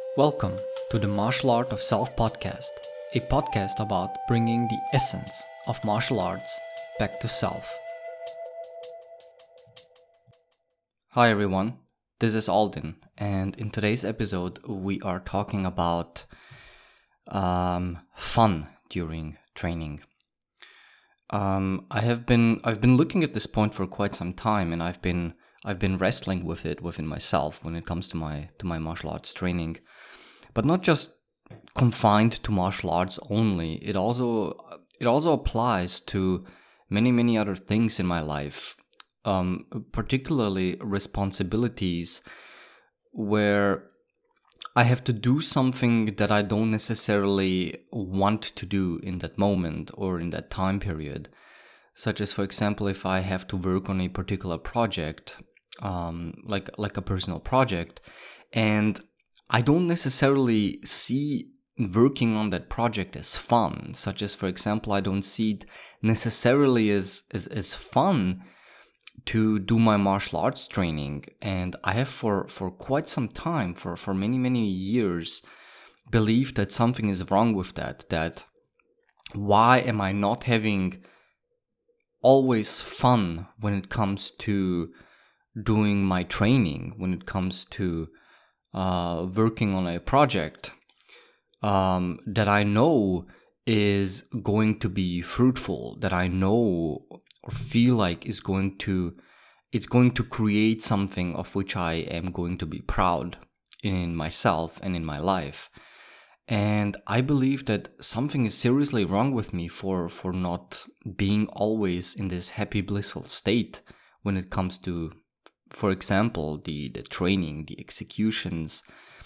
Welcome to the Martial Art of Self podcast, a podcast about bringing the essence of martial arts back to self. Hi everyone, this is Alden, and in today's episode we are talking about fun during training. I've been looking at this point for quite some time, and I've been wrestling with it within myself when it comes to my martial arts training, but not just confined to martial arts only. It also applies to many other things in my life, particularly responsibilities where I have to do something that I don't necessarily want to do in that moment or in that time period. Such as, for example, if I have to work on a particular project, like a personal project, and I don't necessarily see working on that project as fun. Such as, for example, I don't see it necessarily as fun to do my martial arts training. And I have for quite some time, for many years, believed that something is wrong with that why am I not having always fun when it comes to doing my training, when it comes to working on a project that I know is going to be fruitful, that I know or feel like it's going to create something of which I am going to be proud in myself and in my life. And I believe that something is seriously wrong with me for not being always in this happy, blissful state when it comes to, for example, the training, the executions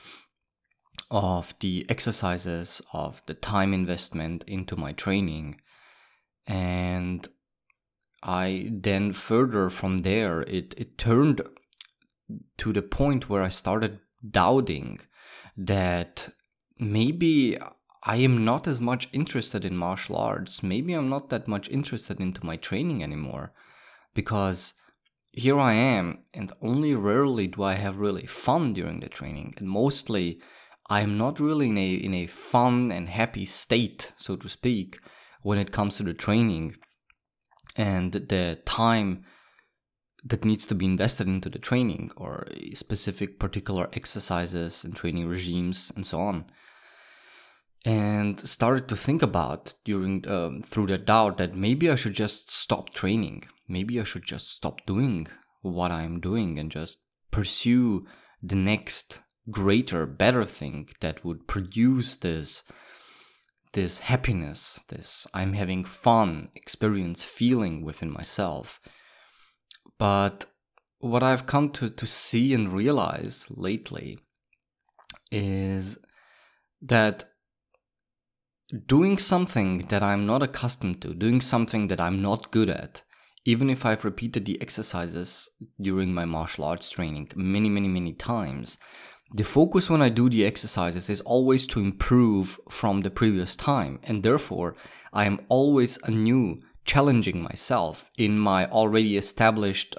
of the exercises, of the time investment into my training. And I then further from there, it turned to the point where I started doubting that maybe I am not as much interested in martial arts. Maybe I'm not that much interested into my training anymore, because here I am, and only rarely do I have really fun during the training. And mostly, I am not really in a fun and happy state, so to speak, when it comes to the training and the time that needs to be invested into the training, or specific particular exercises and training regimes and so on. And started to think about through the doubt that maybe I should just stop training. Maybe I should just stop doing what I'm doing and just pursue the next greater, better thing that would produce this happiness, this I'm having fun experience feeling within myself. But what I've come to see and realize lately is that doing something that I'm not accustomed to, doing something that I'm not good at, even if I've repeated the exercises during my martial arts training many times, the focus when I do the exercises is always to improve from the previous time. And therefore, I am always anew challenging myself in my already established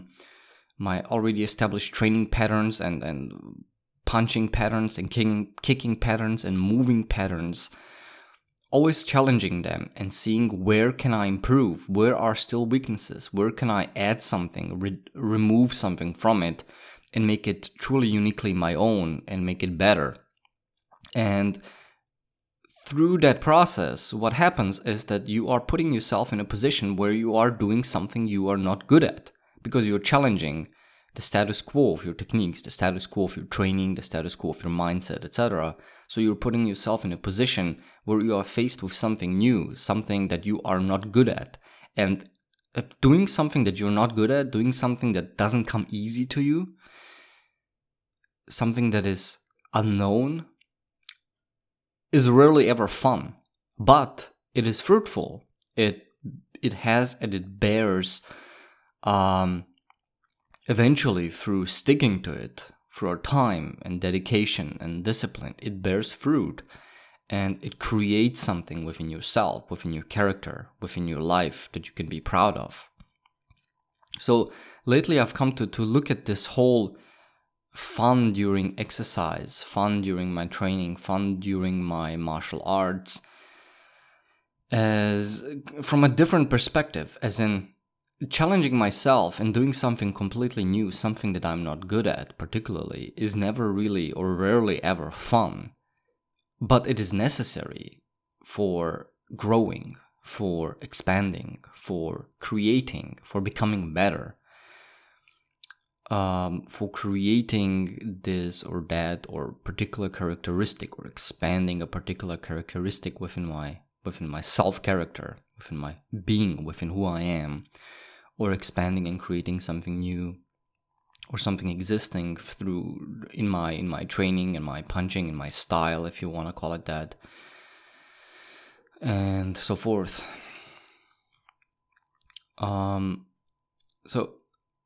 training patterns and punching patterns and kicking patterns and moving patterns. Always challenging them and seeing where can I improve, where are still weaknesses, where can I add something, remove something from it, and make it truly uniquely my own and make it better. And through that process, what happens is that you are putting yourself in a position where you are doing something you are not good at, because you're challenging the status quo of your techniques, the status quo of your training, the status quo of your mindset, etc. So you're putting yourself in a position where you are faced with something new, something that you are not good at. And doing something that you're not good at, doing something that doesn't come easy to you, something that is unknown, is rarely ever fun. But it is fruitful. It has and it bears eventually, through sticking to it, through our time and dedication and discipline, it bears fruit, and it creates something within yourself, within your character, within your life that you can be proud of. So lately I've come to look at this whole fun during exercise, fun during my training, fun during my martial arts, as from a different perspective, as in challenging myself and doing something completely new, something that I'm not good at particularly, is never really or rarely ever fun. But it is necessary for growing, for expanding, for creating, for becoming better, for creating this or that or particular characteristic, or expanding a particular characteristic within my self-character, within my being, within who I am, or expanding and creating something new, or something existing in my training and my punching and my style, if you want to call it that, and so forth. So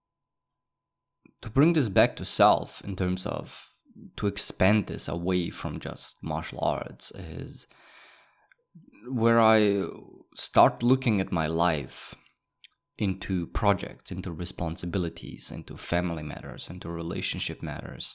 to bring this back to self, in terms of to expand this away from just martial arts, is where I start looking at my life into projects, into responsibilities, into family matters, into relationship matters,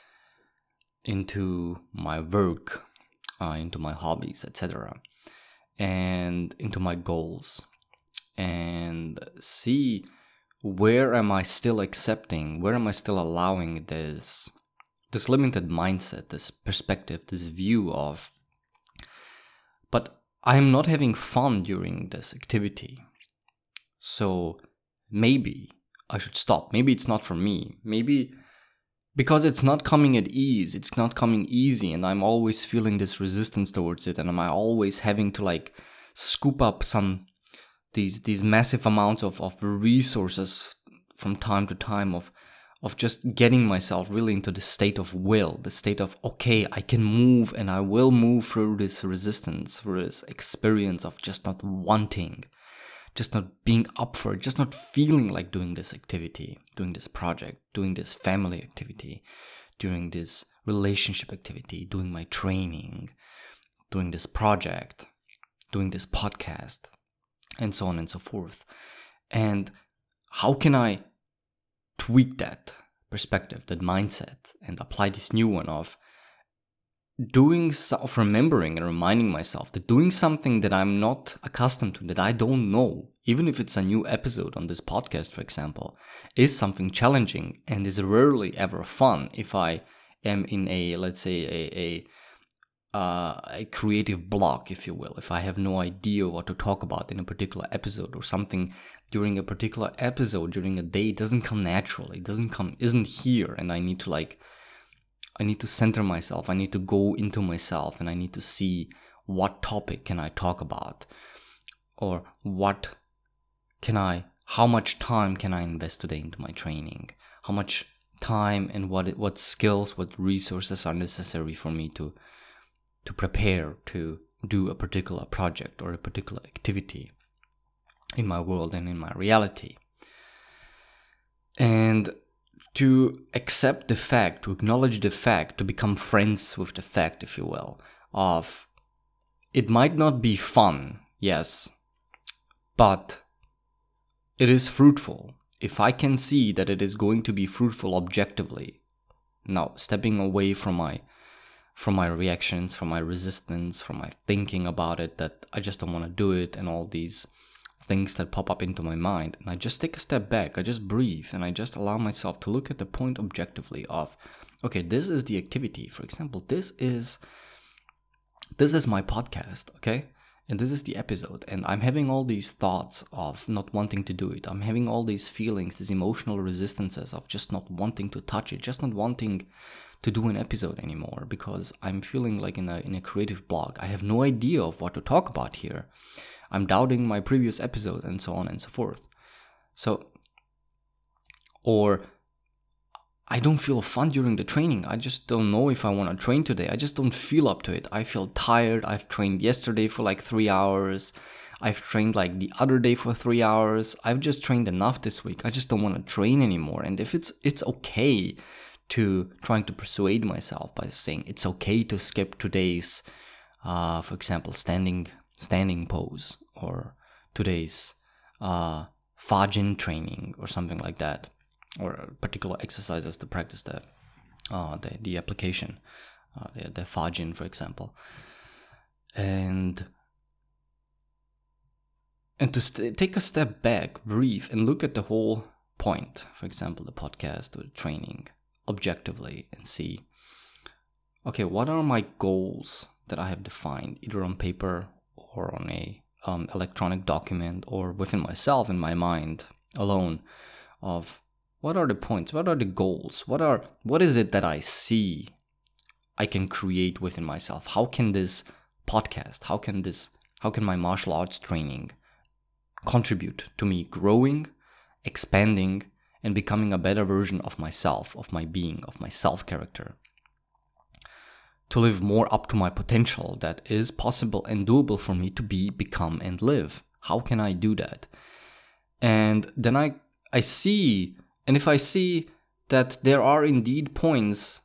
into my work, into my hobbies, etc., and into my goals, and see where am I still accepting, where am I still allowing this limited mindset, this perspective, this view of, but I'm not having fun during this activity, so maybe I should stop. Maybe it's not for me. Maybe because it's not coming at ease, it's not coming easy, and I'm always feeling this resistance towards it, and am I always having to like scoop up these massive amounts of resources from time to time of just getting myself really into the state of will, the state of, okay, I can move and I will move through this resistance, through this experience of just not wanting, just not being up for it, just not feeling like doing this activity, doing this project, doing this family activity, doing this relationship activity, doing my training, doing this project, doing this podcast, and so on and so forth. And how can I tweak that perspective, that mindset, and apply this new one of remembering and reminding myself that doing something that I'm not accustomed to, that I don't know, even if it's a new episode on this podcast, for example, is something challenging and is rarely ever fun if I am in a, let's say, a creative block, if you will. If I have no idea what to talk about in a particular episode, or something during a particular episode, during a day, doesn't come naturally, isn't here, and I need to center myself, I need to go into myself, and I need to see what topic can I talk about, or how much time can I invest today into my training, how much time and what skills, what resources are necessary for me to prepare to do a particular project or a particular activity in my world and in my reality. And to accept the fact, to acknowledge the fact, to become friends with the fact, if you will, of it might not be fun, yes, but it is fruitful. If I can see that it is going to be fruitful objectively, now stepping away from my reactions, from my resistance, from my thinking about it, that I just don't want to do it, and all these things that pop up into my mind, and I just take a step back, I just breathe, and I just allow myself to look at the point objectively of, okay, this is the activity, for example, this is my podcast, okay, and this is the episode, and I'm having all these thoughts of not wanting to do it, I'm having all these feelings, these emotional resistances of just not wanting to touch it, just not wanting to do an episode anymore, because I'm feeling like in a creative block. I have no idea of what to talk about here. I'm doubting my previous episodes, and so on and so forth. So, or I don't feel fun during the training. I just don't know if I want to train today. I just don't feel up to it. I feel tired. I've trained yesterday for like 3 hours. I've trained like the other day for 3 hours. I've just trained enough this week. I just don't want to train anymore. And if it's okay to trying to persuade myself by saying it's okay to skip today's, for example, standing pose, or today's Fajin training, or something like that, or particular exercises to practice that. the application, the Fajin, for example. And to take a step back, breathe, and look at the whole point, for example, the podcast or the training, objectively, and see, okay, what are my goals that I have defined, either on paper or on a electronic document, or within myself, in my mind alone, of what are the points, what are the goals, what is it that I see I can create within myself? How can this podcast, how can my martial arts training contribute to me growing, expanding, and becoming a better version of myself, of my being, of my self-character? To live more up to my potential that is possible and doable for me to be, become, and live. How can I do that? And then I see, and if I see that there are indeed points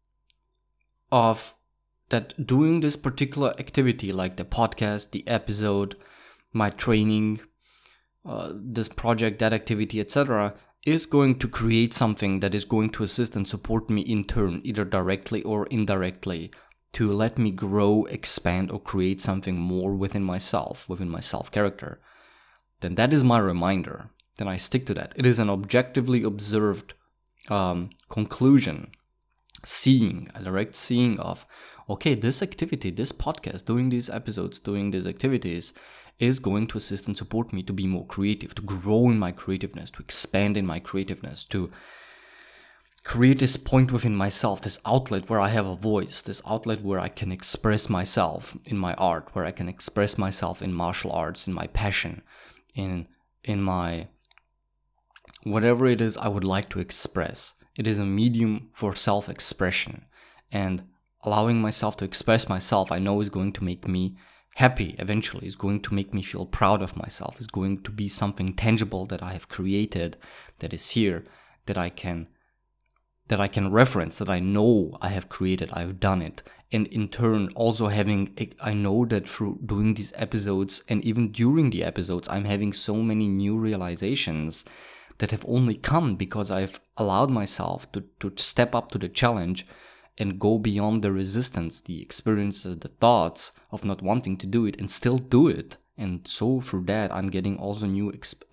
of that doing this particular activity, like the podcast, the episode, my training, this project, that activity, etc., is going to create something that is going to assist and support me in turn, either directly or indirectly, to let me grow, expand, or create something more within my self-character, then that is my reminder. Then I stick to that. It is an objectively observed conclusion, a direct seeing of, okay, this activity, this podcast, doing these episodes, doing these activities is going to assist and support me to be more creative, to grow in my creativeness, to expand in my creativeness, to create this point within myself, this outlet where I have a voice, this outlet where I can express myself in my art, where I can express myself in martial arts, in my passion, in my whatever it is I would like to express. It is a medium for self-expression, and allowing myself to express myself, I know, is going to make me happy eventually, is going to make me feel proud of myself, is going to be something tangible that I have created, that is here, that I can reference, that I know I have created, I have done it. And in turn, also I know that through doing these episodes, and even during the episodes, I'm having so many new realizations that have only come because I've allowed myself to step up to the challenge and go beyond the resistance, the experiences, the thoughts of not wanting to do it, and still do it. And so through that, I'm getting also new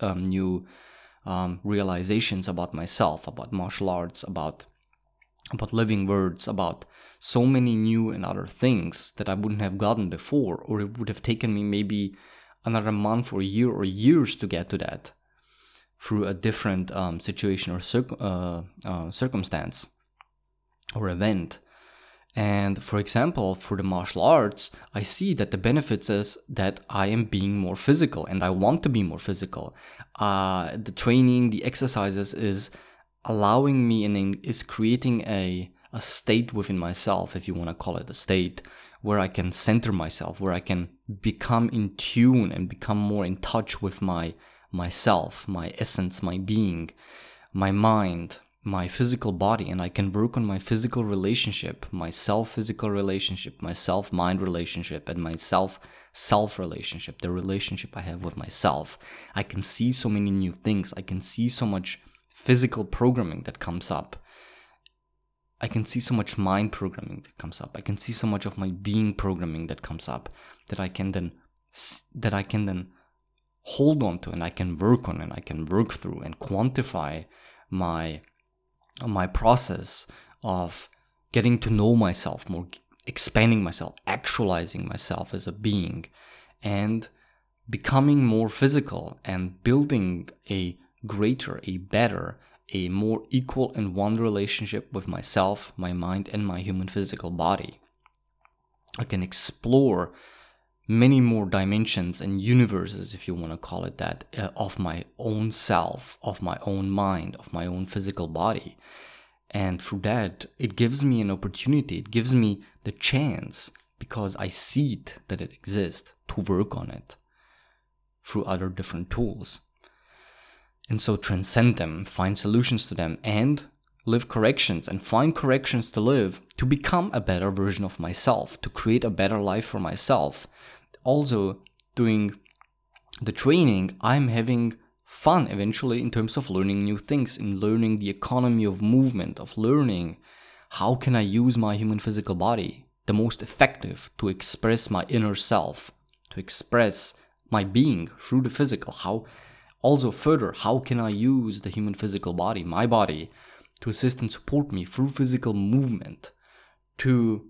realizations about myself, about martial arts, about living words, about so many new and other things that I wouldn't have gotten before, or it would have taken me maybe another month or a year or years to get to that through a different situation or circumstance or event. And for example, for the martial arts, I see that the benefits is that I am being more physical, and I want to be more physical. The training, the exercises is allowing me and is creating a state within myself, if you want to call it a state, where I can center myself, where I can become in tune and become more in touch with myself, my essence, my being, my mind, my physical body, and I can work on my physical relationship, my self-physical relationship, my self-mind relationship, and my self relationship, the relationship I have with myself. I can see so many new things. I can see so much physical programming that comes up. I can see so much mind programming that comes up. I can see so much of my being programming that comes up that I can then hold on to, and I can work on, and I can work through and quantify my process of getting to know myself more, expanding myself, actualizing myself as a being, and becoming more physical and building a greater, a better, a more equal and one relationship with myself, my mind, and my human physical body. I can explore many more dimensions and universes, if you want to call it that, of my own self, of my own mind, of my own physical body. And through that, it gives me an opportunity, it gives me the chance, because I see it, that it exists, to work on it through other different tools. And so transcend them, find solutions to them, and live corrections, and find corrections to live, to become a better version of myself, to create a better life for myself. Also, doing the training, I'm having fun eventually in terms of learning new things, in learning the economy of movement, of learning how can I use my human physical body the most effective to express my inner self, to express my being through the physical? How can I use the human physical body, my body, to assist and support me through physical movement, to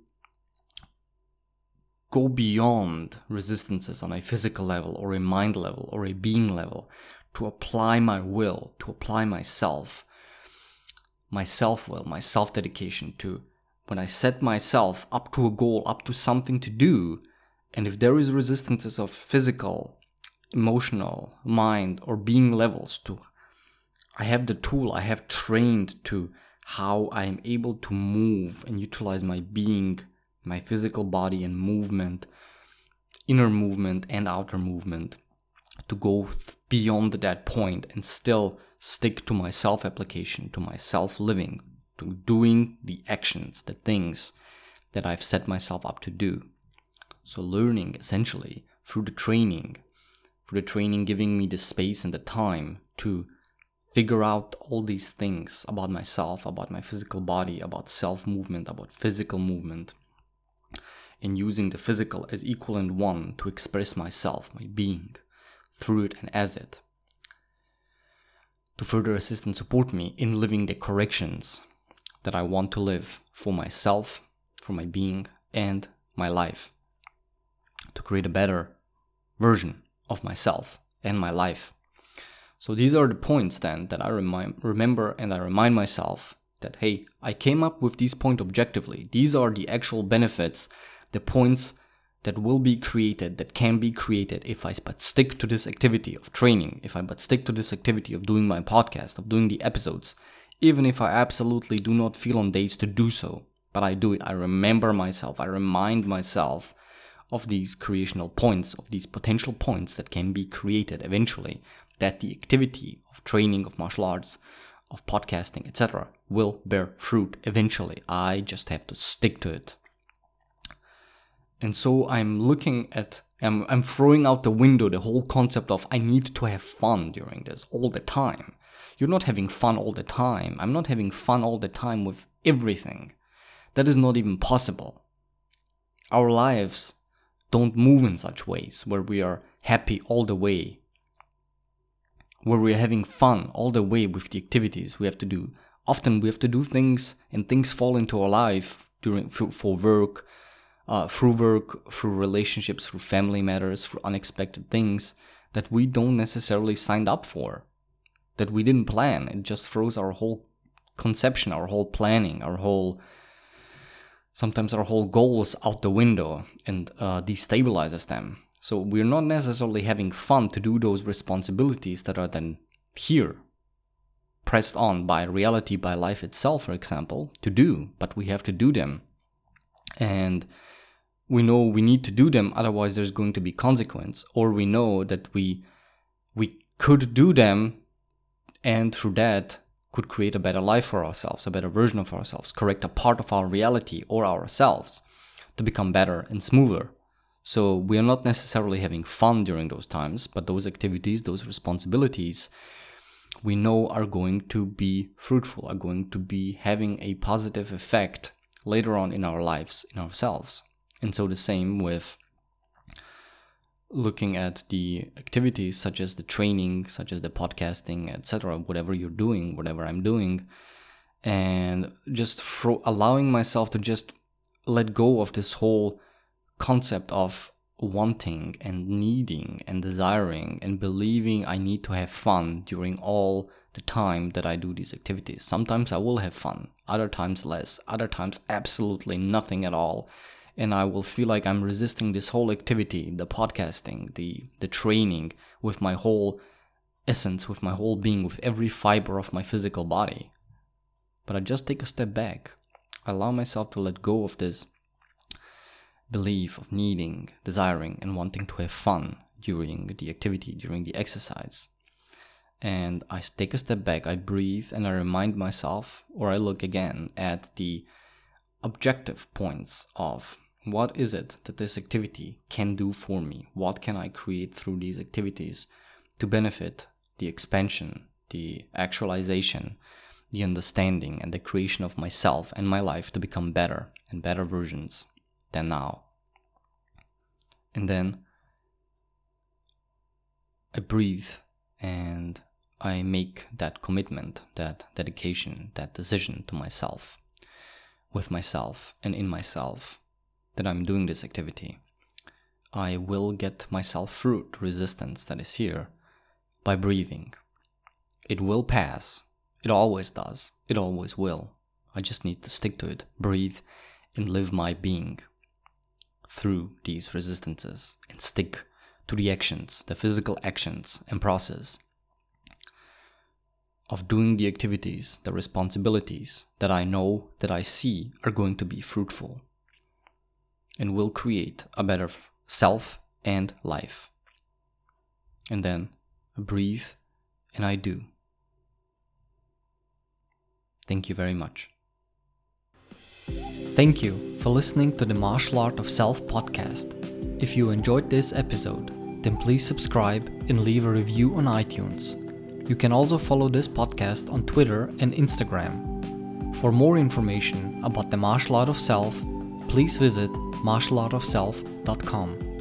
go beyond resistances on a physical level or a mind level or a being level, to apply my will, to apply my self-will, my self-dedication, to when I set myself up to a goal, up to something to do, and if there is resistances of physical, emotional, mind, or being levels, I have the tool, I have trained to how I am able to move and utilize my being, my physical body and movement, inner movement and outer movement, to go beyond that point and still stick to my self-application, to my self-living, to doing the actions, the things that I've set myself up to do. So learning essentially through the training giving me the space and the time to figure out all these things about myself, about my physical body, about self-movement, about physical movement, and using the physical as equal and one to express myself, my being, through it and as it, to further assist and support me in living the corrections that I want to live for myself, for my being, and my life, to create a better version of myself and my life. So these are the points then that I remember, and I remind myself that, hey, I came up with these points objectively. These are the actual benefits, the points that will be created, that can be created if I but stick to this activity of training, if I but stick to this activity of doing my podcast, of doing the episodes, even if I absolutely do not feel on days to do so, but I do it. I remember myself, I remind myself of these creational points, of these potential points that can be created eventually, that the activity of training, of martial arts, of podcasting, etc. will bear fruit eventually. I just have to stick to it. And so I'm throwing out the window the whole concept of I need to have fun during this all the time. You're not having fun all the time. I'm not having fun all the time with everything. That is not even possible. Our lives don't move in such ways where we are happy all the way, where we are having fun all the way with the activities we have to do. Often we have to do things, and things fall into our life through work, through relationships, through family matters, through unexpected things that we don't necessarily signed up for, that we didn't plan. It just throws our whole conception, our whole planning, sometimes our whole goals out the window and destabilizes them. So we're not necessarily having fun to do those responsibilities that are then here, pressed on by reality, by life itself, for example, to do, but we have to do them. And we know we need to do them, otherwise there's going to be consequence, or we know that we could do them and through that could create a better life for ourselves, a better version of ourselves, correct a part of our reality or ourselves to become better and smoother. So we are not necessarily having fun during those times, but those activities, those responsibilities, we know are going to be fruitful, are going to be having a positive effect later on in our lives, in ourselves. And so the same with looking at the activities such as the training, such as the podcasting, etc., whatever you're doing, whatever I'm doing, and just allowing myself to just let go of this whole concept of wanting and needing and desiring and believing I need to have fun during all the time that I do these activities. Sometimes I will have fun, other times less, other times absolutely nothing at all. And I will feel like I'm resisting this whole activity, the podcasting, the training, with my whole essence, with my whole being, with every fiber of my physical body. But I just take a step back. I allow myself to let go of this belief of needing, desiring, and wanting to have fun during the activity, during the exercise. And I take a step back, I breathe, and I remind myself, or I look again at the objective points of what is it that this activity can do for me? What can I create through these activities to benefit the expansion, the actualization, the understanding and the creation of myself and my life to become better and better versions than now. And then I breathe and I make that commitment, that dedication, that decision to myself, with myself and in myself, that I'm doing this activity. I will get myself through the resistance that is here by breathing. It will pass. It always does. It always will. I just need to stick to it, breathe, and live my being through these resistances and stick to the actions, the physical actions and process of doing the activities, the responsibilities that I know, that I see are going to be fruitful and will create a better self and life. And then I breathe and I do. Thank you very much. Thank you for listening to the Martial Art of Self podcast. If you enjoyed this episode, then please subscribe and leave a review on iTunes. You can also follow this podcast on Twitter and Instagram. For more information about the Martial Art of Self, please visit martialartofself.com.